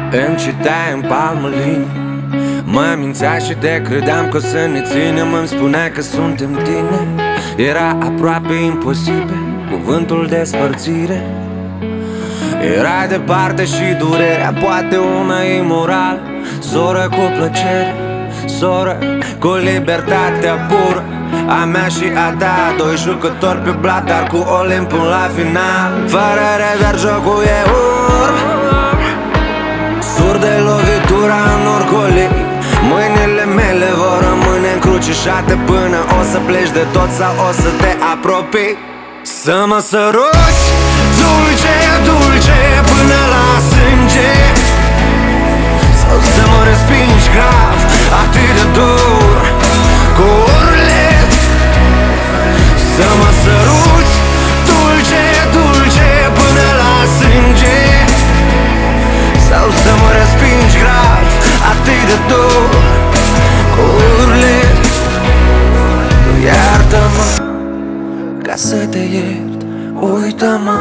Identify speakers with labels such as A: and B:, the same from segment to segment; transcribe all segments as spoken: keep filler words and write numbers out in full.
A: Îmi citeai în palmă linii, mă mințea și te credeam că o să ne ținem. Îmi spuneai că suntem tine. Era aproape imposibil cuvântul despărțire. Era departe și durerea, poate una imoral. Soră cu plăcere, soră cu libertatea pură, a mea și a ta, doi jucători pe blat, dar cu Olimp până la final. Fără rezerv jocul e urm, sur de lovitura în orcolii. Mâinile mele vor rămâne încrucișate până o să pleci de tot sau o să te apropii. Să mă săruți dulce, dulce până la sânge, sau să mă respingi grav, atât de dur, cu urlet. Să mă săruți dulce, dulce până la sânge, sau să mă respingi grav, atât de dur, cu urlet. Tu iartă-mă ca să te iert, uită-mă.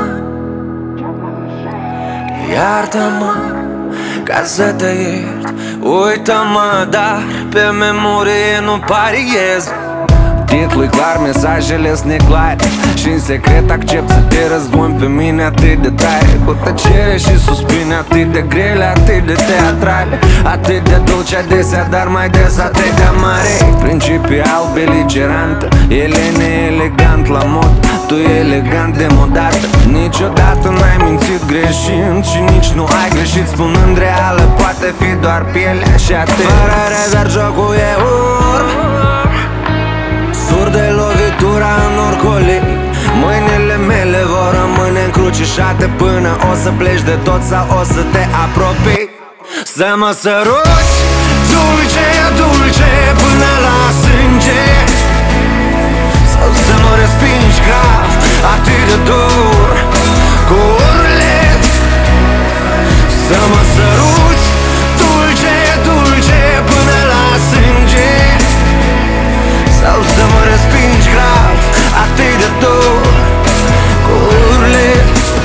A: Iartă-mă ca să te iert, uită-mă, dar pe memorie nu pariez. Titlul e clar, mesajele sunt neclare și în secret accept să te răzbuni pe mine atât de tare, cu tăcere și suspine atât de grele, atât de teatrale, atât de dulce adesea, dar mai des atât de mare. Principial beligerantă, el e neelegant la mod, tu e elegant demodată. Niciodată n-ai mințit greșind și nici nu ai greșit spunând reală, poate fi doar pielea și atât. Fără rezerv jocul e urm, sur de lovitura în orcolii. Mâinile mele vor rămâne încrucișate până o să pleci de tot sau o să te apropii. Să mă săruți dulce, dulce până la sânge, sau să mă respingi grav, atât de dur, cu urlet. Să mă săruți dulce, dulce până la sânge, sau să mă respingi grav, atât de dur, cu urlet.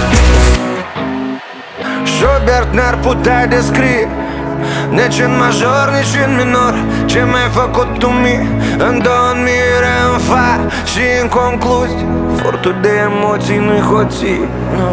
A: Schubert n-ar putea descrie, nici în major, nici în minor, ce mi-ai făcut tu mie. În dormire, în fa și în concluzie, furtul de emoții nu-i hoție, no.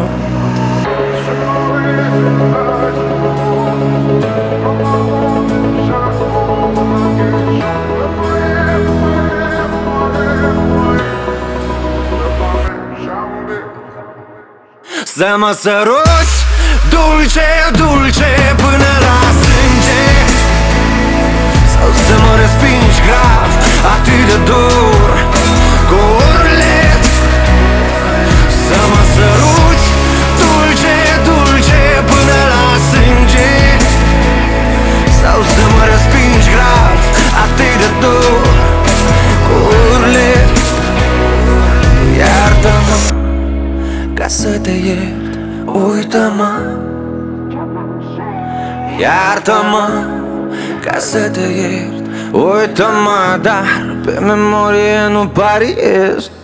A: Să mă săruți dulce, dulce până la sânge, sau să mă respingi grav, atât de dur, cu urlet. Să mă săruți dulce, dulce până la sânge, sau să mă respingi grav, atât de dur, cu urlet. Iartă-mă ca să te iert, uită-mă. Iartă-mă ca să te iert, uită-mă, dar pe memorie nu pariez.